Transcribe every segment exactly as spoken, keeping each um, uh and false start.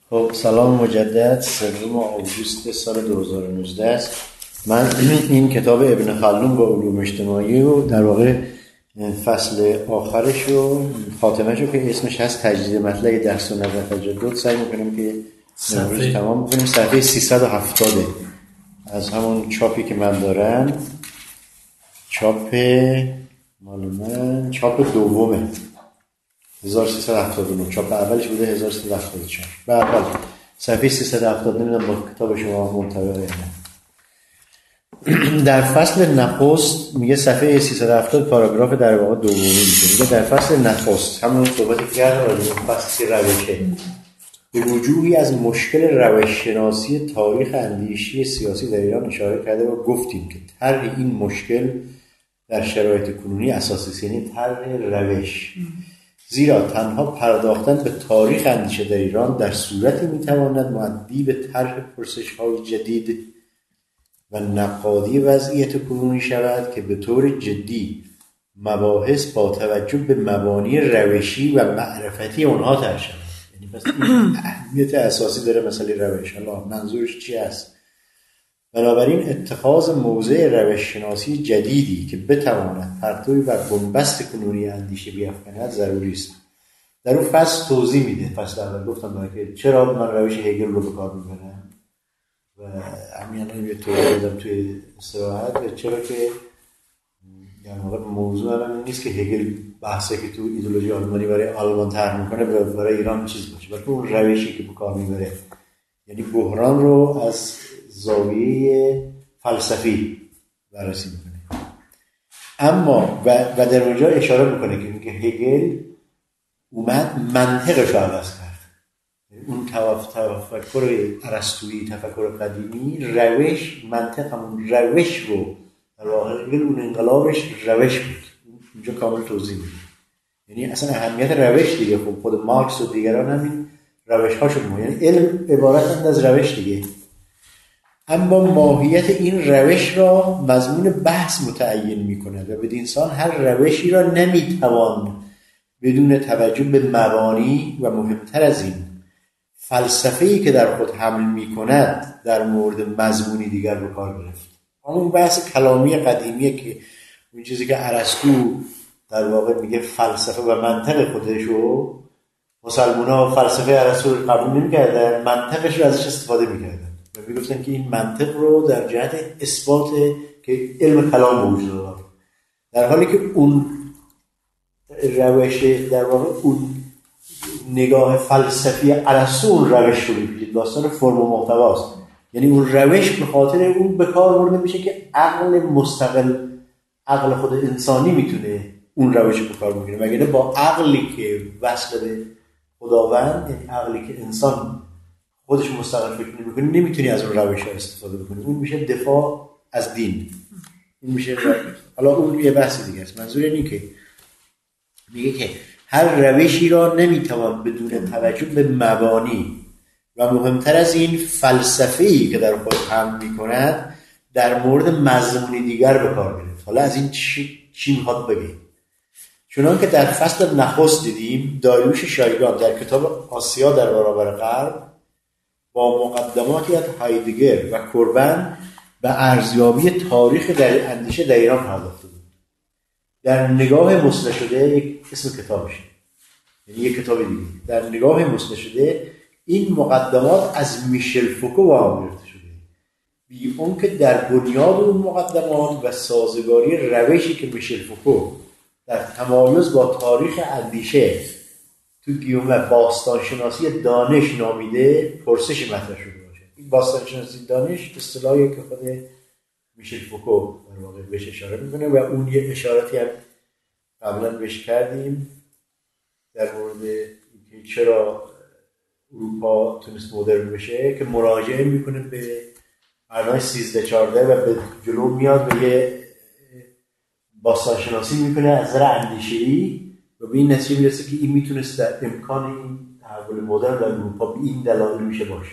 خب سلام مجدد. سوم آگوست سال دو هزار و نوزده است. من این کتاب ابن خلدون با علوم اجتماعی رو در واقع فصل آخرش رو خاتمش رو که اسمش هست تجدید مطلع درس و نظر تجدد سعی میکنم که امروز تمام بکنیم. صفحه سیصد و هفتاد از همون چاپی که من دارم، چاپ مال من چاپ دومه، هزار و سیصد و هفتاد و نه. چاپ اولش بوده هزار و سیصد و هفتاد و چهار. به هر حال صفحه سیصد و هفتاد نمیدونم با کتاب شما منطبقه یا نه. در فصل نخست میگه صفحه سیصد و هفتاد پاراگراف در واقع دومی میشه. میگه در فصل نخست همون صحبتی که کردم راجع به فصل روشه به وجوهی از مشکل روش شناسی تاریخ اندیشی سیاسی در ایران اشاره کرده و گفتیم که طرح این مشکل در شرایط کنونی اساسی است، یعنی طرح روش، زیرا تنها پرداختن به تاریخ اندیشه در ایران در صورتی میتواند مؤدی به طرح پرسش‌های جدید و نقادی وضعیت کنونی شود که به طور جدی مباحث با توجه به مبانی روشی و معرفتی اونها طرح شود. یعنی پس این اهمیت اساسی داره مسئله روش. حالا منظورش چی است؟ بنابراین اتخاذ موضع روش شناسی جدیدی که بتواند پرتوی بر بنبست کنونی اندیشه بیافکند ضروری است. در اون فصل توضیح میده. فصل اول گفتم برای که چرا من روش هگل رو به کار میبرم و همین الان یه توضیح دادم توی استراحت و چرا که در واقع موضوع الان نیست که هگل بحثی که تو ایدئولوژی آلمانی برای آلمان طرح میکنه برای ایران چیز باشه، بلکه اون روشی که به کار میبره، یعنی بحران رو از زاویه فلسفی بررسی میکنه. اما و, و در اونجا اشاره میکنه که میگه هگل اومد منطقش رو عوض کرد. اون تفکر ارسطویی، تفکر قدیمی، روش منطق همون روش رو در واقع هگل اون انقلابش روش بود. اونجا کامل توضیح میده. یعنی اصلا اهمیت روش دیگه. خب خود مارکس و دیگران همین روش هاشون مهم، یعنی علم عبارت از روش دیگه. اما ماهیت این روش را مضمون بحث متعین می‌کند و بدین سان هر روشی را نمی‌توان بدون توجه به مبانی و مهمتر از این فلسفه‌ای که در خود حمل می‌کند در مورد مضمونی دیگر به کار گرفت. اون بحث کلامی قدیمیه که اون چیزی که ارسطو در واقع میگه فلسفه و منطق خودشو، مسلمان‌ها فلسفه ارسطو رو قبول نمی‌کردن، منطقش رو ازش استفاده می‌کردن و میگفتن که این منطق رو در جهت اثبات که علم کلام وجود داره، در حالی که اون روش در واقع اون نگاه فلسفی ارسطو اون روش رو می‌گه، داستان فرم و محتواست. یعنی اون روش به خاطر اون به کار برده میشه که عقل مستقل، عقل خود انسانی میتونه اون روش به کار بگیره، وگرنه با عقلی که وصل به خداوند، یعنی عقلی که انسان خودش مستقل فکر نمی‌کنه، نمیتونی از اون روش ها استفاده بکنی. اون میشه دفاع از دین. این میشه روش. حالا اون یه بحث دیگه است. منظور اینه که میگه که هر روشی را نمیتوان بدون توجه به مبانی و مهمتر از این فلسفه‌ای که در خود حمل می‌کند در مورد مضمونی دیگر به کار گرفت. حالا از این چی چی میخواد بگه؟ چون که در فصل نخست دیدیم داریوش شایگان در کتاب آسیا در برابر غرب با مقدماتی از هایدگر و کوربن به ارزیابی تاریخ در اندیشه در ایران پرداخته بود. در نگاه مسله شده، یک اسم کتابشه، یعنی یک کتاب دیگه، در نگاه مسله شده این مقدمات از میشل فوکو وام گرفته شده، بی اون که در بنیاد اون مقدمات و سازگاری روشی که میشل فوکو در تمایز با تاریخ اندیشه تو گیوم باستانشناسی دانش نامیده پرسشی مطرح شده باشه. این باستانشناسی دانش اصطلاحی که خود میشل فوکو در واقع بهش اشاره میکنه و اون یه اشاراتی هم قبلا بهش کردیم در مورد اینکه چرا اروپا تونست مدرن بشه، که مراجعه میکنه به قرن سیزده چهارده و به جلو میاد و یه باستانشناسی میکنه از نظر اندیشه‌ای و به این نتیجه میرسه که این میتونست در امکان این تحول مدرن در اروپا به این دلایل میشه باشه.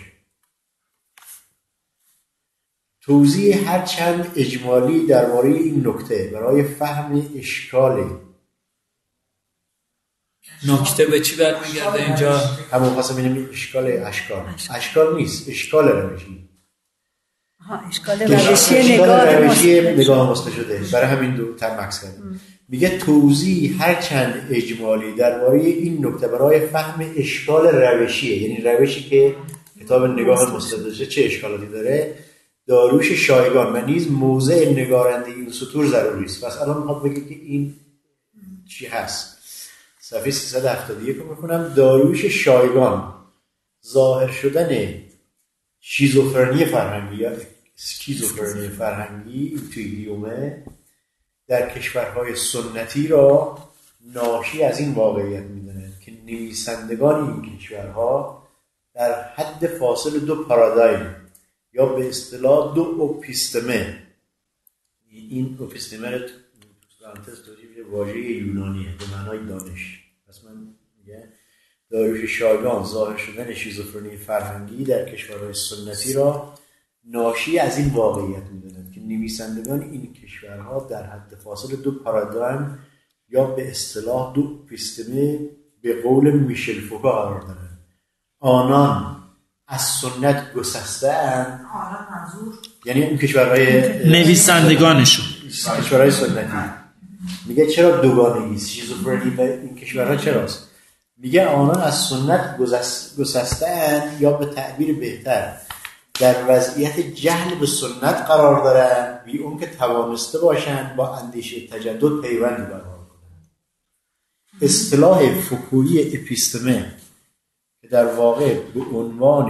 توضیح هر چند اجمالی درباره این نکته برای فهم اشکال نکته به چی برمیگرده اینجا؟ همون خواستم اینم اشکال اشکال اشکال نیست، اشکال روشی. ها اشکال روشی نگاه روشی نگاه مسته شده. برای همین دو تر مکس کردم. میگه توضیح هر چند اجمالی درباره این نکته برای فهم اشکال روشیه، یعنی روشی که کتاب نگاه مسته چه اشکالاتی داره، داروش شایگان و نیز موضع نگارنده این سطور ضروری است. پس الان میخواد بگه که این چی هست. صفحه سیصد و هفتاد و یک رو میخونم. داروش شایگان ظاهر شدن شیزوفرنی فرهنگی یا اسکیزوفرنی فرهنگی توی گیومه در کشورهای سنتی را ناشی از این واقعیت میداند که نویسندگان این کشورها در حد فاصل دو پارادایم یا به اصطلاح دو اپیستمه، این اپیستمه رو پرانتز توضیح میشه واژه یونانیه به معنای دانش. پس من میگم داروش شایگان ظاهر شدن شیزوفرنی فرهنگی در کشورهای سنتی را ناشی از این واقعیت میدانند که نویسندگان این کشورها در حد فاصل دو پارادایم یا به اصطلاح دو اپیستمه به قول میشل فوکو قرار دارند. آنان از سنت گسسته‌اند، یعنی اون کشورهای نویسندگانشون کشورهای سنتی. میگه چرا دوگانگی شیزوفرنی به این کشورها چراست؟ میگه آنان از سنت گسسته‌اند یا به تعبیر بهتر در وضعیت جهل به سنت قرار دارند، بی اون که توانسته باشند با اندیشه تجدد پیوندی برقرار کنند. اصطلاح فوکویی اپیستمه که در واقع به عنوان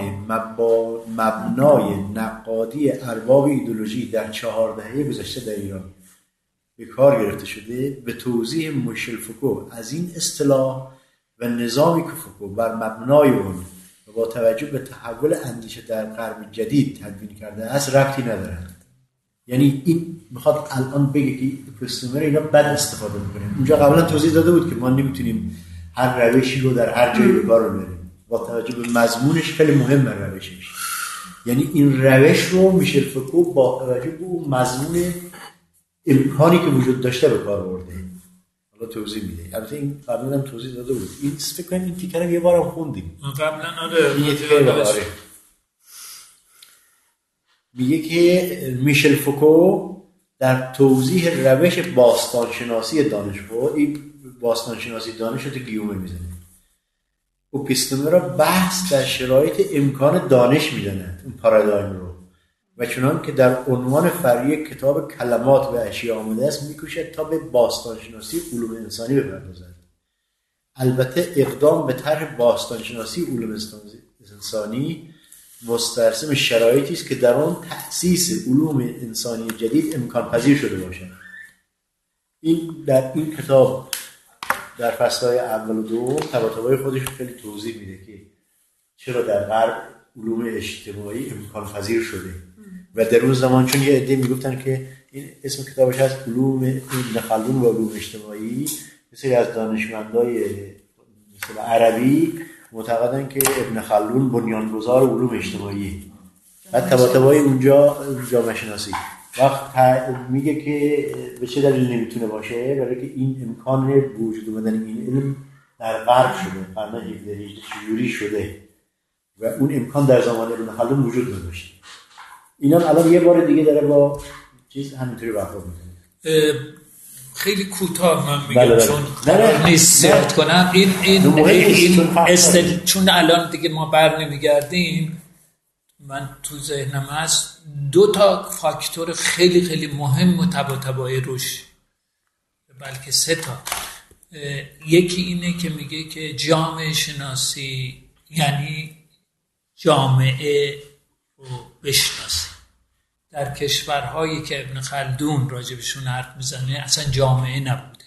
مبنای نقادی ارباب ایدئولوژی در چهار دهه گذشته در ایران به کار گرفته شده، به توضیح میشل فوکو از این اصطلاح و نظامی که فوکو بر مبنای اون و با توجه به تحول اندیشه در قرن جدید تدوین کرده است ربطی ندارد. یعنی این میخواد الان بگه که اپیستمه اینا بد استفاده میکنه. اونجا قبلا توضیح داده بود که ما نمیتونیم هر روشی رو در هر جایی به کار ببریم، با توجه به مضمونش خیلی مهمه روشش. یعنی این روش رو میشل فوکو با توجه به اون مضمون امکانی که وجود داشته به کار برده. حالا توضیح میده. البته این قبلا هم توضیح داده بود. این فکر کنم این تیکر رو یه بارم خوندیم. قبلا آره. میگه که میشل فوکو در توضیح روش باستانشناسی دانش بود، این باستانشناسی دانش رو تو گیومه میزنه. اپیستمه را بحث در شرایط امکان دانش میداند، اون پارادایم رو، و چنان که در عنوان فرعی کتاب کلمات و اشیاء آمده است میکوشد تا به باستانشناسی علوم انسانی بپردازد. البته اقدام به طرح باستانشناسی علوم انسانی مستلزم شرایطی است که در آن تأسیس علوم انسانی جدید امکان پذیر شده باشد. این در این کتاب در فصل‌های اول و دوم تباتبای خودش خیلی توضیح میده که چرا در غرب علوم اجتماعی امکان پذیر شده و در اون زمان چون یه عده میگفتن که این اسم کتابش هست علوم ابن خلدون و علوم اجتماعی، مثل از دانشمندای مثل عربی معتقدن که ابن خلدون بنیانگذار علوم اجتماعی. بعد تباتبای اونجا جامعه شناسی وقت میگه که به چه دلیل نمیتونه باشه، برای که این امکان وجود اومدن این علم در غرب شده، قرن هفده هجده شیوری شده و اون امکان در زمان ابن خلدون وجود نداشت. اینا الان یه بار دیگه داره با چیز همینطوری برخورد میکنه. خیلی کوتاه من میگم بله بله. چون قرار نیست زیاد کنم این این این, این استل... چون الان دیگه ما بر نمیگردیم، من تو ذهنم هست دو تا فاکتور خیلی خیلی مهم و تباتبای روش، بلکه سه تا. یکی اینه که میگه که جامعه شناسی یعنی جامعه رو بشناسی. در کشورهایی که ابن خلدون راجبشون حرف میزنه اصلا جامعه نبوده،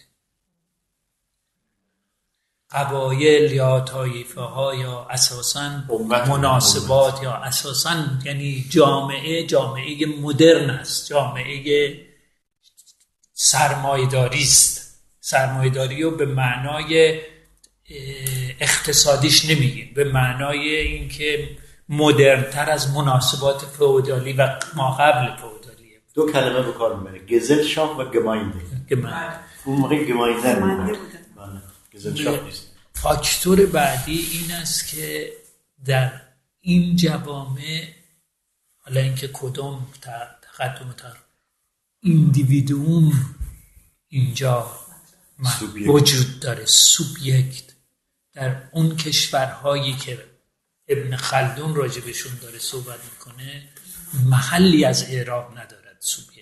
قبایل یا طایفه ها یا اساساً مناسبات یا اساساً، یعنی جامعه جامعه مدرن است، جامعه سرمایه‌داری است. سرمایه‌داری رو به معنای اقتصادیش نمیگیم، به معنای اینکه مدرن‌تر از مناسبات فئودالی و ما قبل فئودالیه. دو کلمه به کار میبره، گزلشافت و گماینده. گماینده اون موقع گماینده بود. گزلشافت نیست. فاکتور بعدی این است که در این جوامع، حالا اینکه کدوم تقدم تر ایندیویدوم اینجا وجود داره، سوبیکت، در اون کشورهایی که ابن خلدون راجبشون داره صحبت میکنه محلی از اعراب ندارد سوبیکت.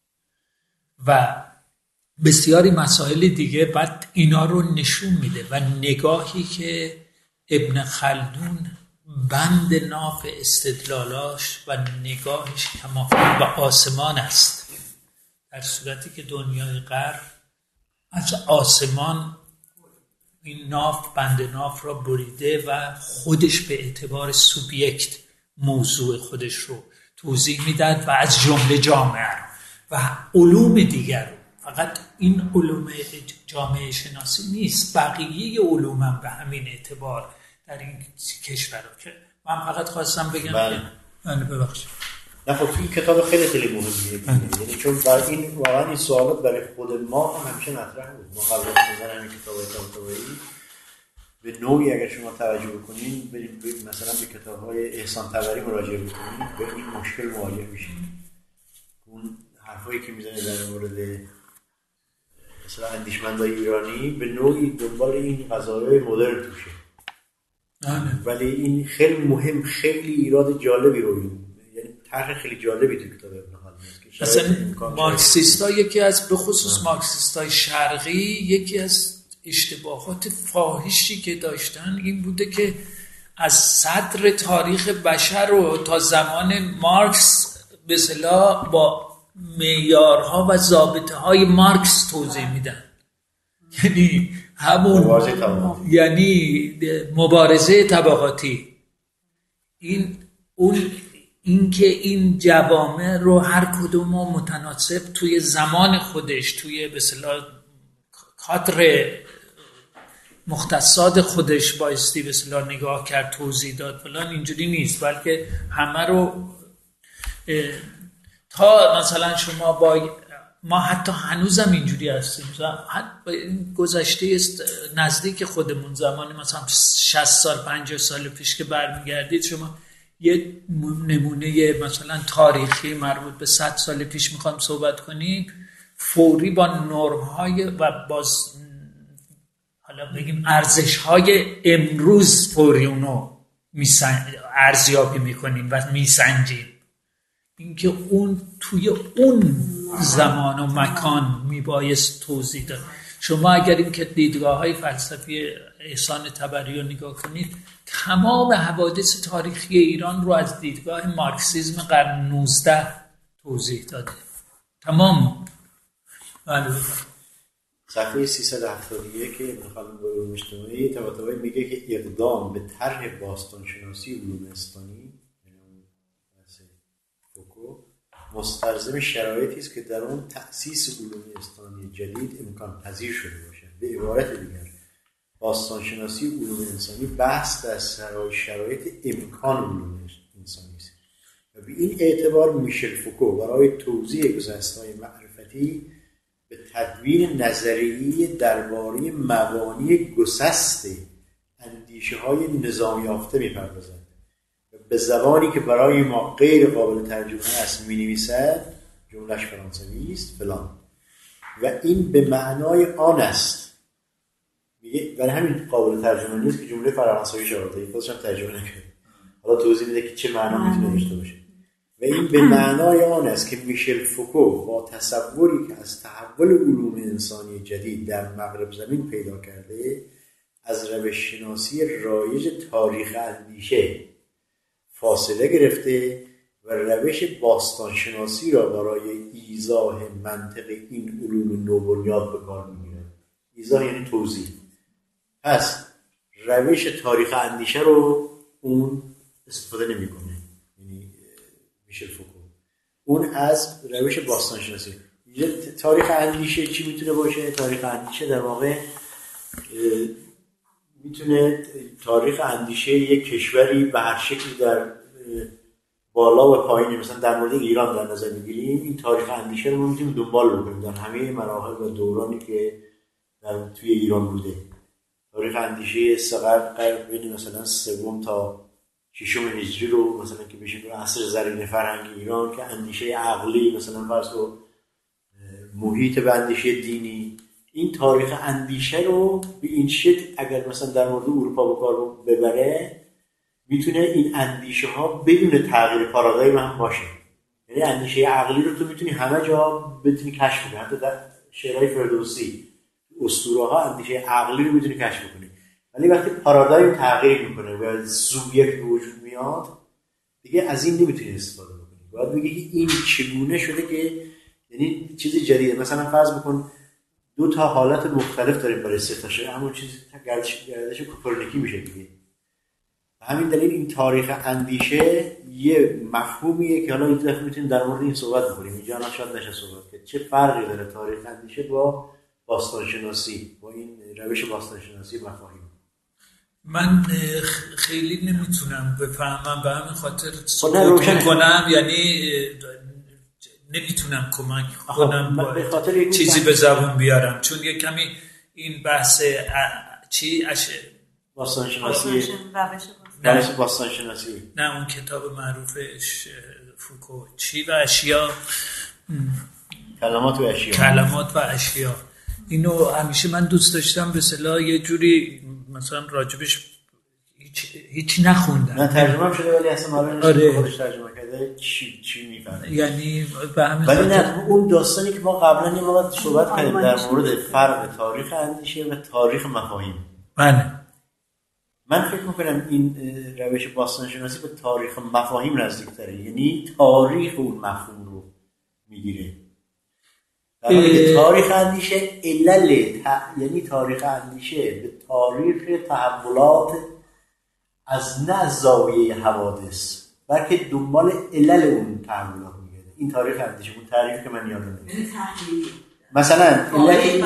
و بسیاری مسائل دیگه بعد اینا رو نشون میده و نگاهی که ابن خلدون بند ناف استدلالاش و نگاهش کماکان به آسمان است، در صورتی که دنیای غرب از آسمان این ناف بند ناف را بریده و خودش به اعتبار سوبیکت موضوع خودش رو توضیح میداد و از جمله جامعه و علوم دیگر. فقط این علوم جامعه شناسی نیست، بقیه علوم هم به همین اعتبار در این کشور رو که من فقط خواستم بگم. بله من ببخشید. نه خب این کتاب خیلی خیلی مهمیه، یعنی چون برای این واقعا این سوالات برای خود ما هم همیشه مطرح بود. ما قبل از خوندن همین کتابای طباطبایی به نوعی اگر شما توجه بکنین بریم مثلا به کتاب‌های احسان طبری مراجعه بکنین به این مشکل مواجه میشین. اون حرفایی که میزنه در مورد مثلا اندیشمندای ایرانی به نوعی دنبال این قضايای مدرن توشه. آره. ولی این خیلی مهم، خیلی ایراد جالبی رو این یعنی طرح خیلی جالبی تو کتاب ابن خلدون است که مثلا مارکسیستا یکی از به خصوص مارکسیستای شرقی یکی از اشتباهات فاحشی که داشتن این بوده که از صدر تاریخ بشر رو تا زمان مارکس به اصطلاح با معیارها و ضابطه‌های مارکس توضیح میدن، یعنی همون مبارزه یعنی مبارزه طبقاتی. این اون این که این جوامع رو هر کدوم متناسب توی زمان خودش توی به اصطلاح کادر مختصات خودش بایستی به اصطلاح نگاه کرد، توضیح داد فلان، اینجوری نیست، بلکه همه رو تا مثلا شما با ما حتی هنوزم اینجوری هستیم، گذشته است نزدیک خودمون زمان مثلا شصت سال پنجاه سال پیش که برمیگردید شما یه نمونه مثلا تاریخی مربوط به صد سال پیش میخوام صحبت کنیم فوری با نرم‌های و باز حالا بگیم ارزش‌های امروز فوری اونو ارزیابی میکنیم و میسنجیم. اینکه اون توی اون زمان و مکان میبایست توضیح داد. شما اگر این که دیدگاه‌های فلسفی احسان طبری رو نگاه کنید تمام حوادث تاریخی ایران رو از دیدگاه مارکسیسم قرن نوزده توضیح داده، تمام. بله صفحه سیصد و هفتاد و یک ابن خلدون به علوم اجتماعی طباطبایی میگه که اقدام به طرح باستانشناسی علوم اسلامی مستلزم شرایطی است که در اون تأسیس علوم اسلامی جدید امکان پذیر شده باشد. به عبارت دیگر باستانشناسی علوم انسانی بحث در سرای شرایط امکان علوم انسانی است و به این اعتبار میشل فوکو برای توضیح گذشته‌های معرفتی به تدوین نظریه‌ای درباره مبانی گسست اندیشه‌های نظام یافته می‌پردازد. به زبانی که برای ما غیر قابل ترجمه است می‌نویسد، جمله‌اش فرانسوی است فلان و این به معنای آن است. میگه برای همین قابل ترجمه نیست که جمله فرانسوی شده، خودش هم ترجمه نکرده. حالا توضیح میده که چه معنا میتونه داشته باشه. و این به معنای آن است که میشل فوکو با تصوری که از تحول علوم انسانی جدید در مغرب زمین پیدا کرده از روش شناسی رایج تاریخ اندیشه فاصله گرفته و روش باستانشناسی را برای ایضاح منطق این علوم نوبنیاد به کار می‌گیرد. ایضاح یعنی توضیح. پس روش تاریخ اندیشه رو اون استفاده نمی‌کنه، یعنی میشل فوکو اون از روش باستانشناسی. تاریخ اندیشه چی میتونه باشه؟ تاریخ اندیشه در واقع میتونه تاریخ اندیشه یک کشوری به هر شکلی در بالا و پایین، مثلا در مورد ایران در نظر میگیریم، این تاریخ اندیشه رو ما میتونیم دنبال بکنیم در همه مراحل و دورانی که در توی ایران بوده. تاریخ اندیشه سقر بین مثلا سوم تا ششم هجری رو مثلا که بشیم رو عصر زرین فرهنگ ایران که اندیشه عقلی مثلا فرض رو محیط به اندیشه دینی، این تاریخ اندیشه رو به این شکل اگر مثلا در مورد اروپا به کار ببره میتونه این اندیشه ها بدون تغییر پارادایم هم باشه. یعنی اندیشه عقلی رو تو میتونی همه جا بتونی کشف کنی، حتی در شعرهای فردوسی اسطوره ها اندیشه عقلی رو میتونی کشف کنی، ولی وقتی پارادایم تغییر میکنه و سوبیکت به وجود میاد دیگه از این نمیتونی استفاده بکنی. باید بگی که این چگونه شده که یعنی چیز جدیده. مثلا فرض بکن دو تا حالت مختلف داریم برای سه تا شعر، همون چیز گردش گردش کوپرنیکی میشه دیگه. همین دلیل این تاریخ اندیشه یه مفهومیه که حالا این دفعه میتونیم در مورد این صحبت بکنیم. اینجا الان شاید نشه صحبت که چه فرقی داره تاریخ اندیشه با باستانشناسی، با این روش باستانشناسی مفاهیم. من خیلی نمیتونم بفهمم، به همین خاطر سکوت میکنم، یعنی نمیتونم کمک کنم با چیزی به زبون بیارم، چون یه کمی این بحث چی اش باستانشناسی روش باستانشناسی نه اون کتاب معروفش فوکو چی و اشیا، کلمات و اشیا کلمات و اشیا اینو همیشه من دوست داشتم به اصطلاح یه جوری مثلا راجبش هیچ هیچ نخوندم. نه ترجمه هم شده ولی اصلا معلوم نیست آره. خودش ترجمه کرده چی چی میفهمه. یعنی به همین ولی نه اون داستانی که ما قبلا یه وقت صحبت کردیم در مورد فرق تاریخ اندیشه و تاریخ مفاهیم. بله. من فکر میکنم این روش باستانشناسی به تاریخ مفاهیم نزدیک‌تره، یعنی تاریخ اون مفهوم رو میگیره. در حالی که تاریخ اندیشه علل ت... یعنی تاریخ اندیشه به تاریخ تحولات از نه زاویه حوادث بلکه دنبال علل اون تحولات میگه. این تاریخ اندیشه اون تعریفی که من یادم میاد. مثلا علت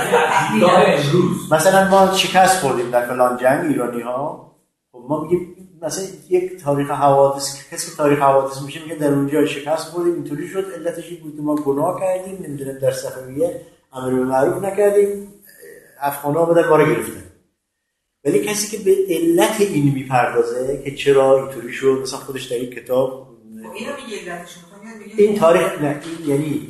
مثلا ما شکست خوردیم در فلان جنگ ایرانی ها، خب ما میگیم مثلا یک تاریخ حوادث، کسی که تاریخ حوادث میشه میگه در اونجا شکست خوردیم اینطوری شد، علتش این بود که ما گناه کردیم، نمیدونم در صفویه امر به معروف نکردیم، افغان‌ها اومدن ما رو گرفتن. ولی کسی که به علت این میپردازه که چرا اینطوری شد، مثلا خودش در این کتاب اینو میگه علتش میگه این تاریخ نه این یعنی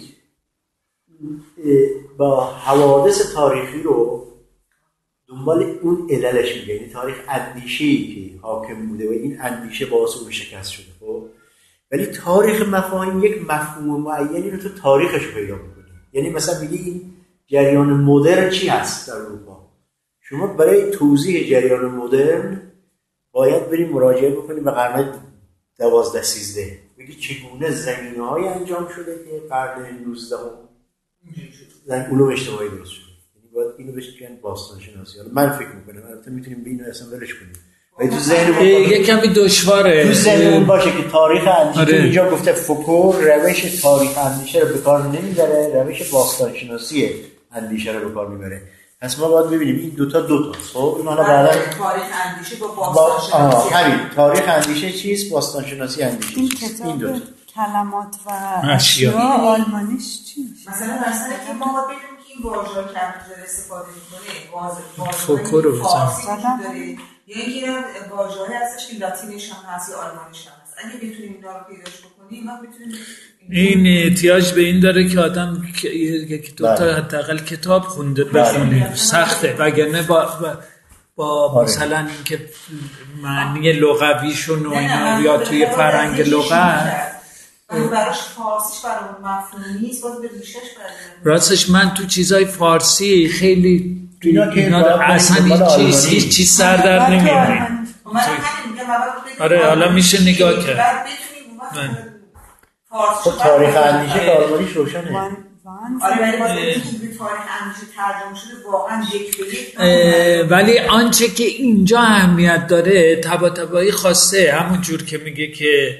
با حوادث تاریخی رو دنبال اون عللش میگه، یعنی تاریخ اندیشه‌ای که حاکم بوده و این اندیشه باعث اون شکست شده. خب ولی تاریخ مفاهیم یک مفهوم معینی رو تو تاریخش پیدا می‌کنی. یعنی مثلا میگی این جریان مدرن چی هست در اروپا، شما برای توضیح جریان مدرن باید بریم مراجعه بکنیم به قرن دوازده سیزده، بگی چگونه زمینه‌های انجام شده که قرن نوزدهم در علوم اجتماعی درست شده. یعنی باید اینو بهش بگن باستانشناسی. حالا من فکر میکنم البته میتونیم به اینو اصلا ولش کنیم ولی تو ذهنمون یه کمی دشواره، تو ذهنمون باشه که تاریخ اندیشه آره. اینجا گفته فوکو روش تاریخ اندیشه رو به کار نمیبره، روش باستانشناسی اندیشه رو به کار میبره. پس ما باید ببینیم این دوتا دوتا. خب این حالا بعدا تاریخ اندیشه با باستانشناسی با... همین تاریخ اندیشه چیست، باستانشناسی اندیشه این چیست. کتاب این دوتا کلمات و اشیا آلمانیش چی میشه؟ مثلا مثلا که ما باید بدونیم که این واژه‌ها که داره استفاده می‌کنه فوکو رو فارسی داره یا اینکه واژه‌هایی هستش که لاتینش هم هست یا آلمانیش هم هست. اگه بتونیم اینا رو پیداش بکنیم ما بتونیم این احتیاج به این داره که آدم یک دو تا حداقل کتاب خونده بخونه، سخته، وگرنه با با مثلا اینکه معنی لغویشون و اینا یا توی فرهنگ لغت براش فارسیش برای مفهوم نیست، باید به ریشش برگردیم. راستش من تو چیزای فارسی خیلی اینا که اصلا هیچ چیز چیز سر در نمیاره. آره حالا میشه نگاه کرد. خب تاریخ اندیشه که آلمانیش روشنه. آره ولی باز اینکه به تاریخ اندیشه ترجمه شده واقعا یک به یک، ولی آنچه که اینجا اهمیت داره طباطبایی خواسته، همون جور که میگه که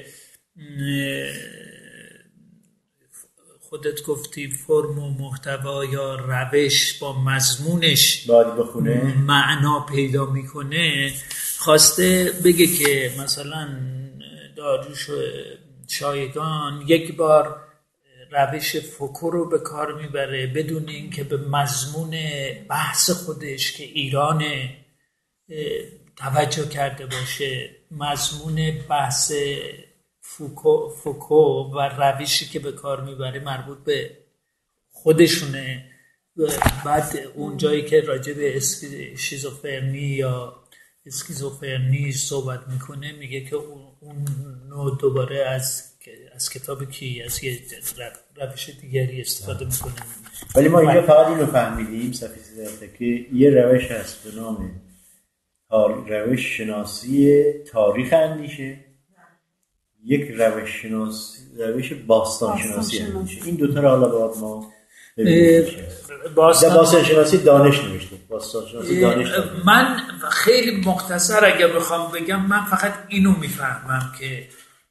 خودت گفتی فرم و محتوا یا روش با مضمونش بخونه معنا پیدا میکنه، خواسته بگه که مثلا داریوش شایگان یک بار روش فوکو رو به کار میبره بدون اینکه به مضمون بحث خودش که ایرانه توجه کرده باشه مضمون بحث فوکو, فوکو و روشی که به کار میبره مربوط به خودشونه. بعد اون جایی که راجع به شیزوفرنی یا اسکیزوفرنی صحبت میکنه میگه که اون نوع دوباره از از کتاب کی از یه روش دیگری استفاده میکنه. ولی ما اینجا فقط اینو فهمیدیم صفی سیدرته که یه روش هست به نام روش شناسی تاریخ اندیشه، یک روش شناسی روش باستان شناسی اندیشه. این دوتا رو حالا باید ما باستان, باستان شناسی دانش نوشته. باستان شناسی دانش نوشته. من خیلی مختصر اگه بخوام بگم من فقط اینو میفهمم که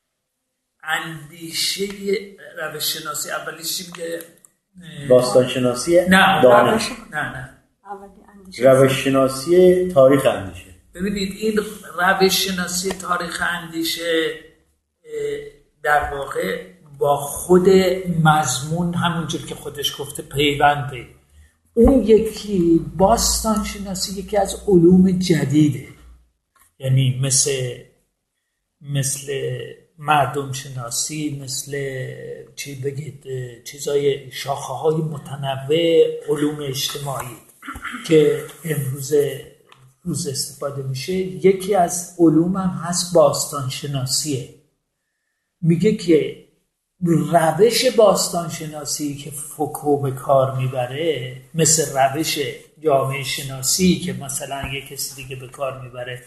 اندیشه روش شناسی اولیش میگه باستان شناسی نه دانش نه نه روش شناسی تاریخ اندیشه. ببینید این روش شناسی تاریخ اندیشه در واقع با خود مضمون همونجور که خودش گفته پیونده. اون یکی باستان شناسی یکی از علوم جدیده، یعنی مثل مثل مردم شناسی، مثل چی بگید چیزای شاخه های متنوع علوم اجتماعی که امروز روز استفاده میشه. یکی از علوم هم هست باستان شناسیه. میگه که روش باستان شناسی که فوکو به کار میبره مثل روش جامعه شناسی که مثلا یک کسی دیگه به کار میبره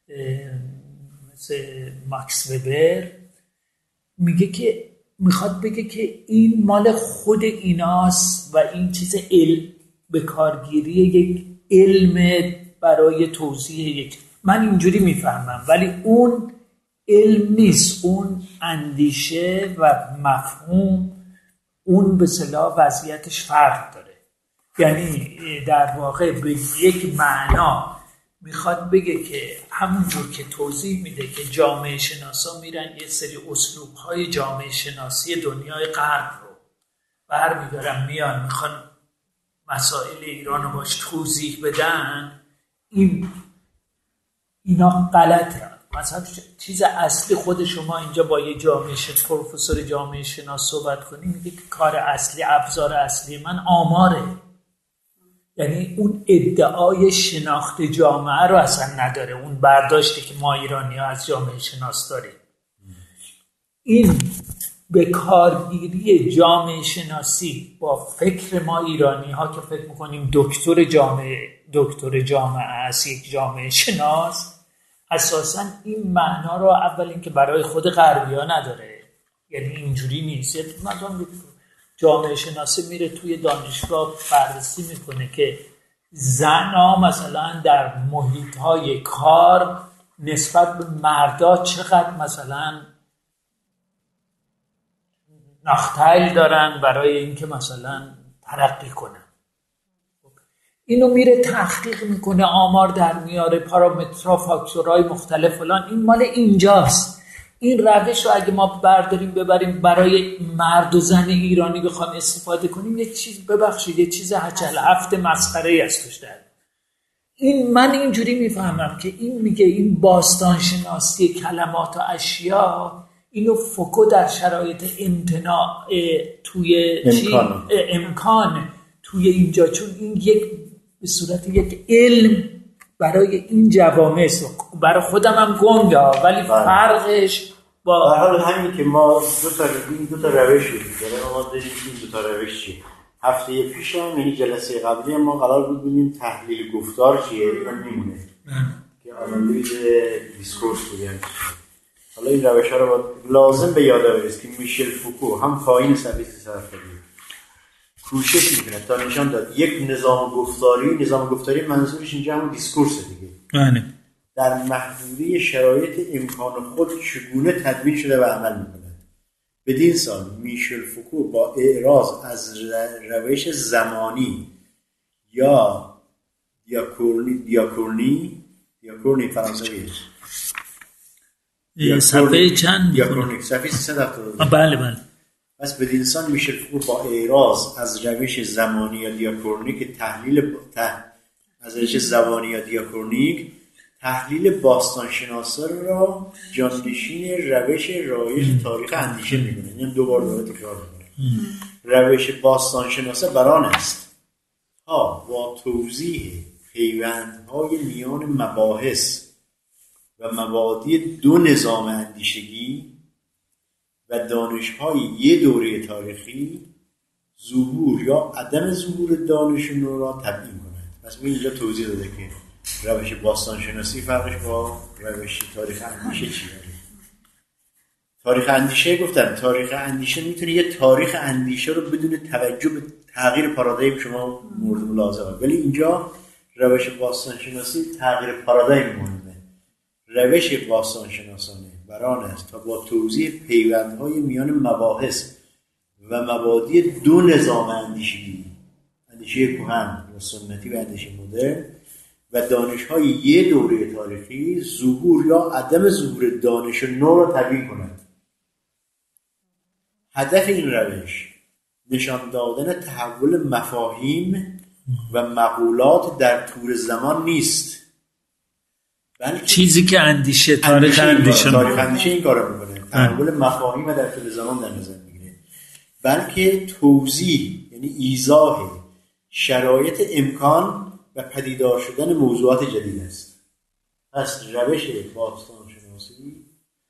مثل ماکس وبر، میگه که میخواد بگه که این مال خود ایناست و این چیز علم به کارگیری یک علم برای توضیح یک، من اینجوری میفهمم، ولی اون علم نیست، اون اندیشه و مفهوم اون به اصطلاح وضعیتش فرق داره. یعنی در واقع به یک معنا میخواد بگه که همونجور که توضیح میده که جامعه شناسا میرن یه سری اسلوب‌های جامعه شناسی دنیای غرب رو برمیدارن میان میخوان مسائل ایران رو باش توضیح بدن، این اینا غلطه. مثلا چیز اصلی خود شما اینجا با یه جامعه شناس پروفسور جامعه شناس صحبت کنی میگه که کار اصلی ابزار اصلی من آماره، یعنی اون ادعای شناخت جامعه رو اصلا نداره، اون برداشتی که ما ایرانی ها از جامعه شناس داریم. این به کارگیری جامعه شناسی با فکر ما ایرانی ها که فکر میکنیم دکتر جامعه دکتر جامعه است یک جامعه شناس، اساساً این معنا رو اول اینکه برای خود غربی ها نداره، یعنی اینجوری نیست. مثلا جامعه شناسی میره توی دانشگاه بررسی میکنه که زن ها مثلا در محیط های کار نسبت به مردا چقدر مثلا ناختیل دارن برای اینکه مثلا ترقی کنن. اینو میره تحقیق میکنه، آمار در میاره، پارامترها، فاکتورهای مختلف فلان. این مال اینجاست. این روش رو اگه ما برداریم ببریم برای مرد و زن ایرانی بخوام استفاده کنیم، یه چیز ببخشید یه چیز هچل هفت مسخره‌ای است توش. در این من اینجوری میفهمم که این میگه این باستان شناسی کلمات و اشیا، اینو فوکو در شرایط امتناع توی امکان, امکان توی اینجا، چون این یک به صورت یک علم برای این جوامع است. برای خودم هم گنگه ولی فرقش با در حال همین که ما دو تا این دو تا روش داره، ما داشتیم این دو تا روش چیه. هفته پیش هم یعنی جلسه قبلی ما قرار بود ببینیم تحلیل گفتار چیه، اینا میمونه که آنالیز دیسکورس بگیم. حالا این روش‌ها رو لازم به یاد آورید که میشل فوکو هم پایین صفحه سیصد و هفتاد کوشش میکنه تا نشان داد یک نظام گفتاری، نظام گفتاری منظورش اینجا همون دیسکورس دیگه، بله، در محدوده شرایط امکان خود چگونه تدوین شده و عمل میکنه. بدین سان میشل فوکو با اعراض از روش زمانی یا دیاکورنی دیاکورنی دیاکورنی فرانسویه صفحه چند دیاکورنی صفحه سیصد و هفتاد. بله بله. پس بدین سان میشه فوکو با اعراض از روش زمانی یا دیاکورنیک تحلیل ته... از روش زمانی یا دیاکورنیک تحلیل باستانشناسا را جانشین روش رایج تاریخ اندیشه می‌دونه. این دوبار دوباره تکرار می‌کنه. روش باستانشناسا بران است تا با توضیح پیوندهای میان مباحث و مبادی دو نظام اندیشگی و دانش‌های یک دوره تاریخی ظهور یا عدم ظهور دانش نو را تبیین کند. پس من اینجا توضیح داده که روش باستانشناسی فرقش با روش تاریخ اندیشه چیه. تاریخ اندیشه گفتم تاریخ اندیشه میتونه یه تاریخ اندیشه رو بدون توجه به تغییر پارادایم شما مورد ملاحظه، ولی اینجا روش باستانشناسی تغییر پارادایم مهمه. روش باستانشناسانه بران است تا با توضیح پیوندهای میان مباحث و مبادی دو نظام اندیشگی، اندیشه کهن و سنتی و اندیشه مدرن و دانش‌های یک دوره تاریخی ظهور یا عدم ظهور دانش نو را تبیین کند. هدف این روش نشان دادن تحول مفاهیم و مقولات در طول زمان نیست، بلکه چیزی که اندیشه تاریخ اندیشه تاریخ اندیشه این کارو میکنه، تحول مفاهیم و در طول زمان در نظر میگیره، بلکه توضیح یعنی ایضاح شرایط امکان و پدیدار شدن موضوعات جدید است. پس روش باستانشناسی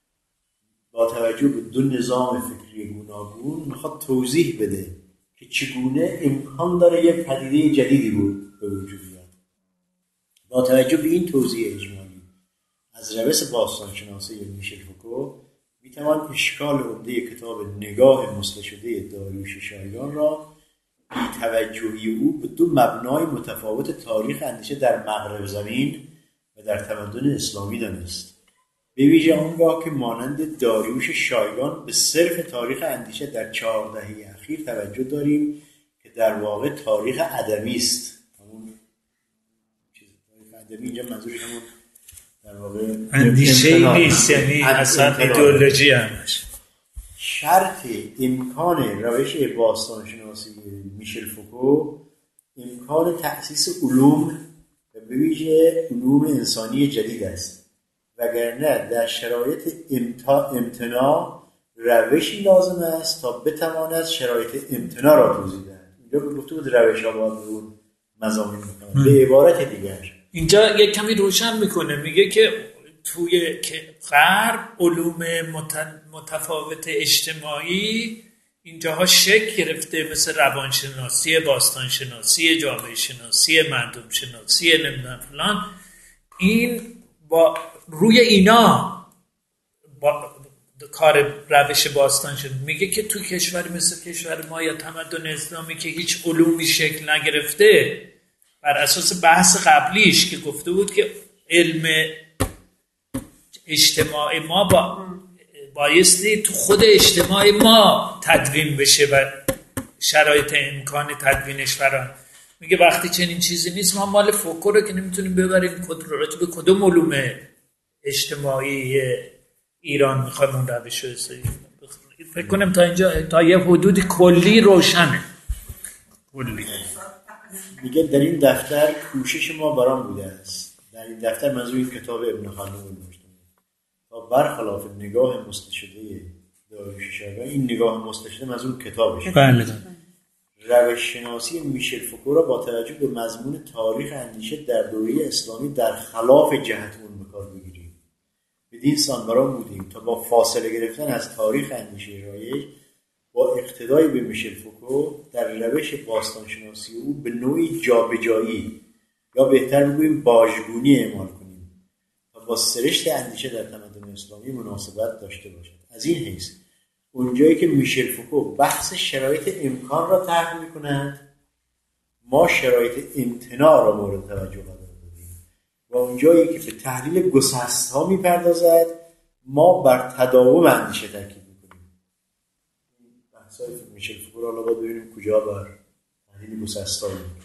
با توجه به دو نظام فکری گوناگون میخواد توضیح بده که چگونه امکان داره یک پدیده جدیدی بود به وجود بیاد. با توجه به این توضیح اجمالی از روش باستانشناسی میشل فوکو میتوان اشکال عمده کتاب نگاه مسته شده داریوش شایگان را بی توجهی او به دو مبنای متفاوت تاریخ اندیشه در مغرب زمین و در تمدن اسلامی دانست. به ویژه آنگاه که مانند داریوش شایگان به صرف تاریخ اندیشه در چهار دهه اخیر توجه داریم که در واقع تاریخ ادبی است. همون چیز تاریخ ادبی اینجا منظورش همون در واقع اندیشه نیست، یعنی اصلا ایدئولوژی همش. شرط امکان روش باستانشناسی میشل فوکو امکان تأسیس علوم و به ویژه علوم انسانی جدید است، وگرنه در شرایط امتناع روشی لازم است تا بتواند شرایط امتناع را توضیح دهد. اینجا به گفته بود روش ها باید به اون مضامین میکنه. به عبارت دیگر اینجا یک کمی روشن میکنه، میگه که توی غرب علوم متفاوت اجتماعی اینجاها شکل گرفته، مثل روانشناسی، باستانشناسی، جامعه شناسی، مردم شناسی، نمیدونم فلان. این با روی اینا با کار روش باستانشناسی میگه که تو کشوری مثل کشور ما یا تمدن اسلامی که هیچ علومی شکل نگرفته، بر اساس بحث قبلیش که گفته بود که علم اجتماع ما با بایستی تو خود اجتماع ما تدوین بشه و شرایط امکان تدوینش فراهم. میگه وقتی چنین چیزی نیست ما مال فوکو رو که نمیتونیم ببریم راجع به کدوم علوم اجتماعی ایران میخوایم اون روش رو فکر کنم. تا اینجا تا یه حدود کلی روشنه. کلی میگه در این دفتر کوشش ما برام بوده است، در این دفتر منظور این کتاب ابن خلدون نوشته تا برخلاف نگاه مسته شده داریوش شایگان، این نگاه مسته شده منظور کتابشه، بله، روش شناسی میشل فوکو را با توجه به مضمون تاریخ اندیشه در دوره اسلامی در خلاف جهتمون به کار بگیریم. بدین سان برام بودیم تا با فاصله گرفتن از تاریخ اندیشه رایج با اقتدای به میشل فوکو در روش باستانشناسی او به نوعی جابجایی یا بهتر بگوییم باژگونی اعمال کنیم تا با سرشت اندیشه در تمدن اسلامی مناسبت داشته باشد. از این حیث اونجایی که میشل فوکو بحث شرایط امکان را طرح می‌کند، ما شرایط امتناع را مورد توجه قرار دادیم و اونجایی که به تحلیل گسست‌ها می‌پردازد، ما بر تداوم اندیشه تاکید می‌کنیم. بحث‌های میشل فوکو را باید ببینیم کجا بر تحلیل گسست‌ها می‌کنیم.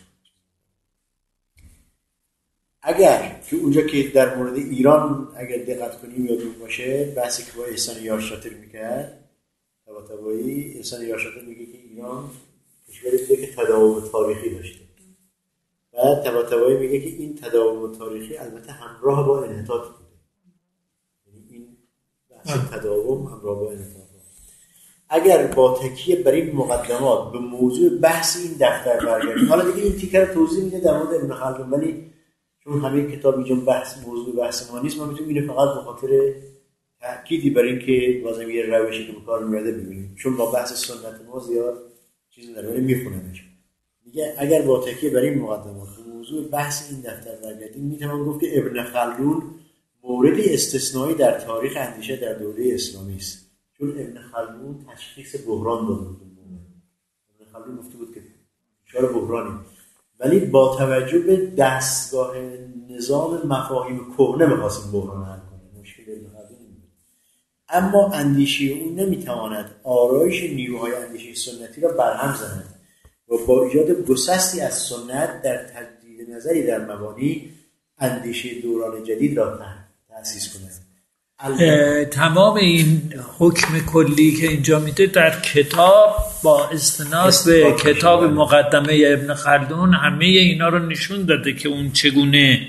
اگر که اونجا که در مورد ایران اگر دقت کنیم یادمون باشه بحثی که با احسان یارشاتر می‌کرد، طباطبایی احسان یارشاتر میگه که ایران کشوری بوده که تداوم تاریخی داشته. بعد طباطبایی میگه که این تداوم تاریخی البته همراه با انحطاط بوده، یعنی این بحث تداوم همراه با انحطاط. اگر با تکیه بر این مقدمات به موضوع بحث این دفتر برگردیم، حالا دیگه این تیکه رو توضیح میده در مورد ابن خلدون، ولی چون همین کتابی چون بحث موضوع بحث ما نیست، ما میتونیم اینو فقط به خاطر تأکیدی بر این که بازم یه روشی که به کار میاد ببینیم، چون با بحث سنت ما زیاد چیزی نداره میخونمش. میگه اگر با تکیه بر این مقدمات به موضوع بحث این دفتر برگردیم، میتونم گفت که ابن خلدون موردی استثنایی در تاریخ اندیشه در دوره اسلامی است، چون ابن خلدون تشخیص بحران داده بود. ابن خلدون گفته بود که چرا بحرانی، ولی با توجه به دستگاه نظام مفاهیم کهنه می‌خواست بحران حل کنه. مشکل ابن خلدون بود. اما اندیشه او نمیتواند آرایش نیروهای اندیشه سنتی را برهم زند و با ایجاد گسستی از سنت در تجدید نظری در مبانی اندیشه دوران جدید را تأسیس کند. تمام این حکم کلی که اینجا میده در کتاب با استناد به کتاب مقدمه ابن خلدون همه اینا رو نشون داده که اون چگونه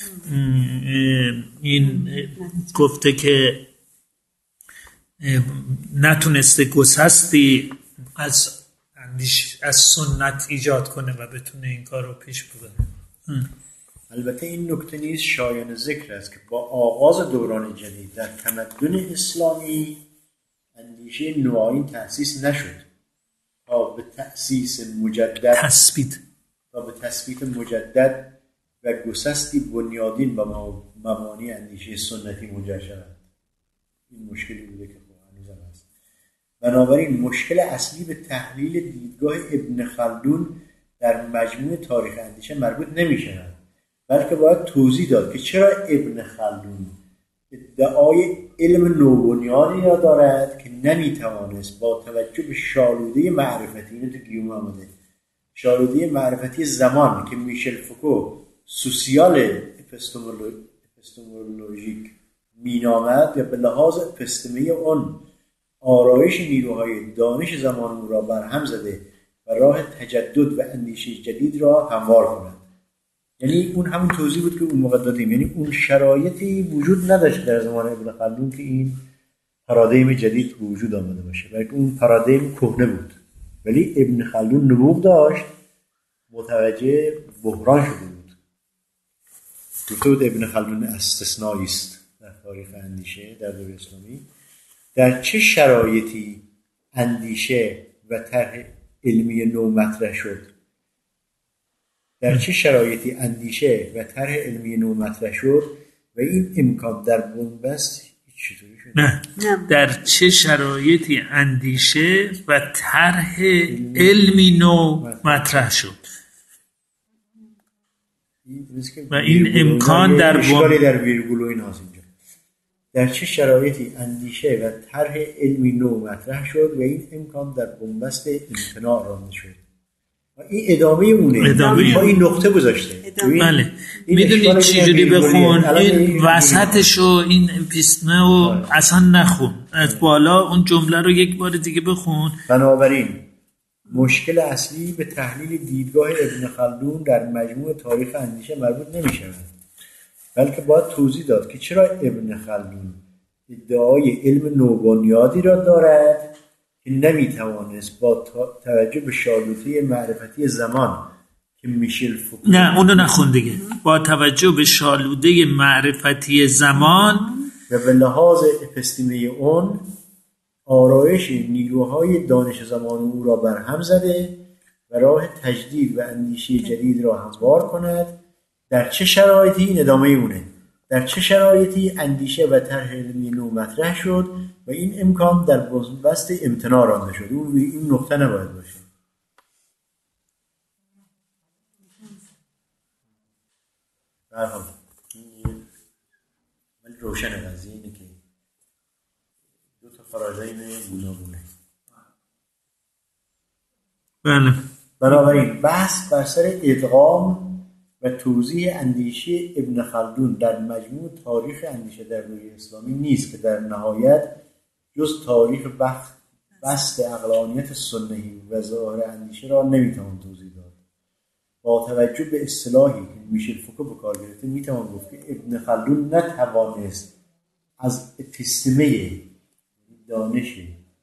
این گفته که نتونسته گسستی از از سنت ایجاد کنه و بتونه این کار رو پیش ببره. البته این نکته نیز شایان ذکر است که با آغاز دوران جدید در تمدن اسلامی اندیشه نوآیین تأسیس نشد تا به تأسیس مجدد تثبیت تا به تثبیت مجدد و گسستی بنیادین و مبانی اندیشه سنتی منجر شود. این مشکلی بوده که هنوز هست. بنابراین مشکل اصلی به تحلیل دیدگاه ابن خلدون در مجموع تاریخ اندیشه مربوط نمی‌شود، بلکه باید توضیح داد که چرا ابن خلدون ادعای علم نوبنیانی را دارد که نمیتوانست با توجه به شالوده معرفتی، اینو تو گیوم آمده، شالوده معرفتی زمان که میشل فوکو سوسیال اپستمولوژیک مینامد یا به لحاظ اپستمی اون آرایش نیروهای دانش زمان او را برهم زده و راه تجدد و اندیشه جدید را هموار کند. یعنی اون همون توضیح بود که اون موقع دادیم، یعنی اون شرایطی وجود نداشت در زمان ابن خلدون که این پارادایم جدید وجود آمده باشه، بلکه اون پارادایم کهنه بود. ولی ابن خلدون نبوغ داشت، متوجه بحران شده بود. گفته بود ابن خلدون استثنایی است در تاریخ اندیشه در دوره اسلامی. در چه شرایطی اندیشه و طرح علمی نو مطرح شد؟ در چه شرایطی اندیشه و طرح علمی نو مطرح شد و این امکان در بنبست چطوری شد؟ نه. در چه شرایطی اندیشه و طرح علمی نو مطرح شد و این امکان در اشکالی در ویرگول و این هاست اینجا. در چه شرایطی اندیشه و طرح علمی نو مطرح شد و این امکان در بنبست امتناع رانده شد. این ادامه اونه، ادامه با این نقطه گذاشته. بله میدونید چجوری بخون این وسطشو این پیسنه و اصلا نخون، از بالا اون جمله رو یک بار دیگه بخون. بنابراین مشکل اصلی به تحلیل دیدگاه ابن خلدون در مجموع تاریخ اندیشه مربوط نمی شود، بلکه باید توضیح داد که چرا ابن خلدون ادعای علم نوبنیادی را دارد که نمیتوانست با توجه به شالوده معرفتی زمان که میشل فوکو نه اونو نخون دیگه، با توجه به شالوده معرفتی زمان و به لحاظ اپستیمه اون آرایش نیروهای دانش زمان او را برهم زده و راه تجدید و اندیشه جدید را هموار کند. در چه شرایطی این ادامه اونه، در چه شرایطی اندیشه و طرح علمی نو مطرح شد و این امکان در بنبست امتناع رانده شد. اون این نقطه نباید باشه. برحال ولی روشن قضیه اینه که دو تا پارادایم گوناگونه. بله. بنابراین بحث بر سر ادغام و توضیح اندیشه ابن خلدون در مجموع تاریخ اندیشه در دوره اسلامی نیست که در نهایت جز تاریخ بست عقلانیت سنی و ظاهر اندیشه را نمیتوان توضیح داد. با توجه به اصطلاحی که میشل فوکو به کار گرفته میتوان گفت که ابن خلدون نتوانست از اپیستمه دانش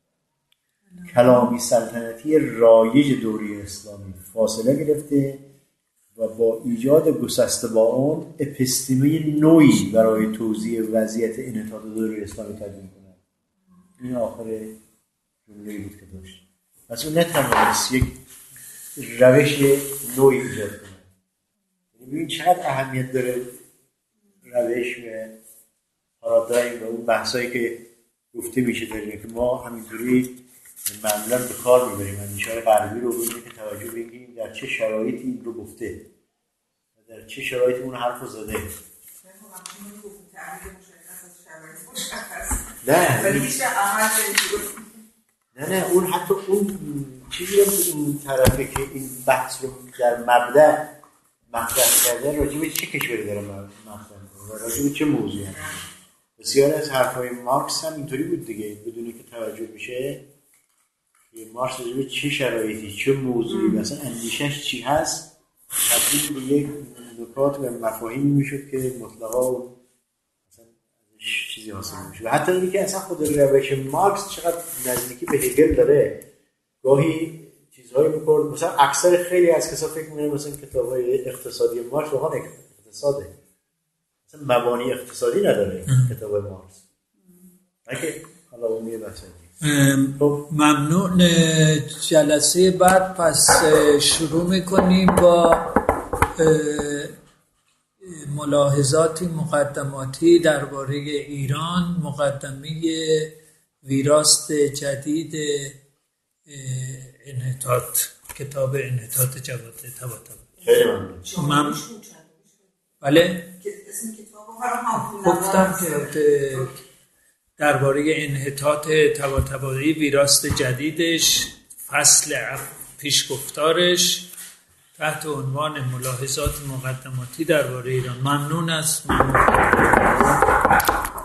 کلامی سلطنتی رایج دوره اسلامی فاصله گرفته و با ایجاد گسسته با اون اپیستمه نوعی برای توضیح وضعیت انحطاط دوره اسلامی تدوین کنه. این آخر جمله‌ای بود که داشت. پس اون نتوانست یک روش نوعی ایجاد کنه. یعنی ببین چقدر اهمیت داره روش و پارادایم و اون بحثایی که گفته میشه داریم که ما همینطوری معمولا به کار میبریم. اندیشه‌های غربی رو ببینیم که توجه بگیریم در چه شرایطی این رو گفته و در چه شرایطی اون حرف رو زده. نه نه نه اون حتی اون چیزی هم که این طرفه که این بحث رو در مبدأ مطرح کرده راجع به چه کشوری داره مطرح می‌کنه و راجع به چه موضوعی هم. بسیار از حرفای مارکس هم اینطوری بود دیگه، بدونی که توجه بشه که مارکس راجع به چه شرایطی چه موضوعی مثلا اندیشش چی هست تبدیل به یک نکات و مفاهیمی میشد که مطلقا مثلا ازش چیزی حاصل میشه. و حتی اینی که اصلا خود روش مارکس چقدر نزدیکی به هگل داره، گاهی چیزهایی می‌کنه مثلا اکثر خیلی از کسا فکر می‌کنن مثلا کتاب‌های اقتصادی مارکس واقعا اقتصاده، مثلا مبانی اقتصادی نداره کتاب مارکس. اگه حالا اون میه بحث ممنون. جلسه بعد پس شروع میکنیم با ملاحظاتی مقدماتی درباره ایران، مقدمه ویراست جدید انحطاط، کتاب انحطاط جواد طباطبایی. خیلی ممنون. بله گفتم که درباره انحطاط طباطبایی ویراست جدیدش، فصل پیشگفتارش تحت عنوان ملاحظات مقدماتی درباره ایران. ممنون از ممنون.